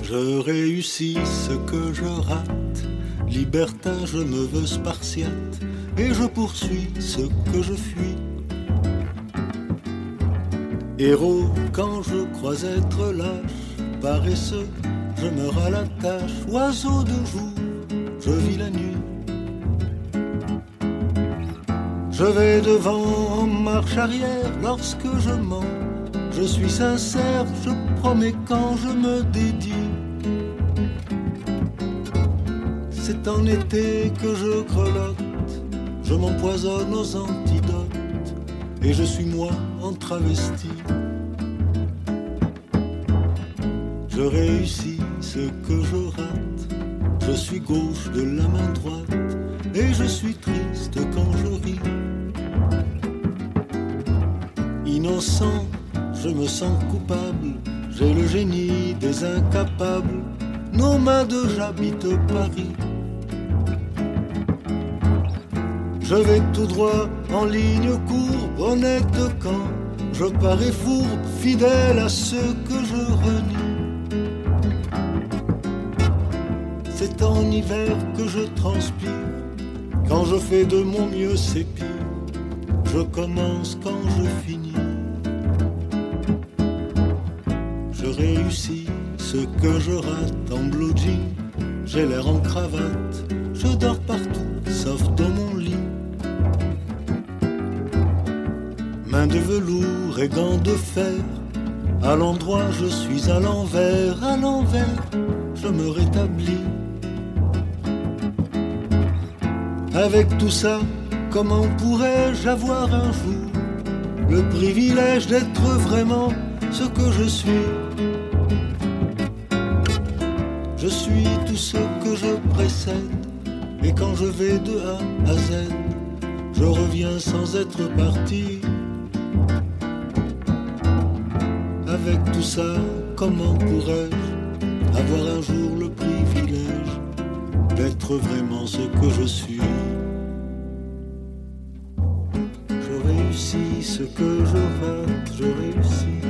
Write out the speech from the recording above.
Je réussis ce que je rate, libertin je me veux spartiate, et je poursuis ce que je fuis. Héros quand je crois être lâche, paresseux, je meurs à la tâche. Oiseau de jour, je vis la nuit. Je vais devant en marche arrière lorsque je mens. Je suis sincère, je promets quand je me dédie. C'est en été que je grelotte, je m'empoisonne aux antidotes, et je suis moi en travesti. Je réussis ce que je rate, je suis gauche de la main droite, et je suis triste quand je ris. Innocent, je me sens coupable, j'ai le génie des incapables, nomade j'habite Paris. Je vais tout droit en ligne courbe, honnête quand je parais fourbe, fidèle à ceux que je renie. C'est en hiver que je transpire, quand je fais de mon mieux c'est pire, je commence quand je finis. Je réussis ce que je rate en blue jean, j'ai l'air en cravate, je dors partout sauf dans mon lit. Main de velours et gants de fer, à l'endroit je suis à l'envers, je me rétablis. Avec tout ça, comment pourrais-je avoir un jour le privilège d'être vraiment ce que je suis? Je suis tout ce que je précède, et quand je vais de A à Z, je reviens sans être parti. Avec tout ça, comment pourrais-je avoir un jour le privilège d'être vraiment ce que je suis? Je réussis ce que je rate, je réussis.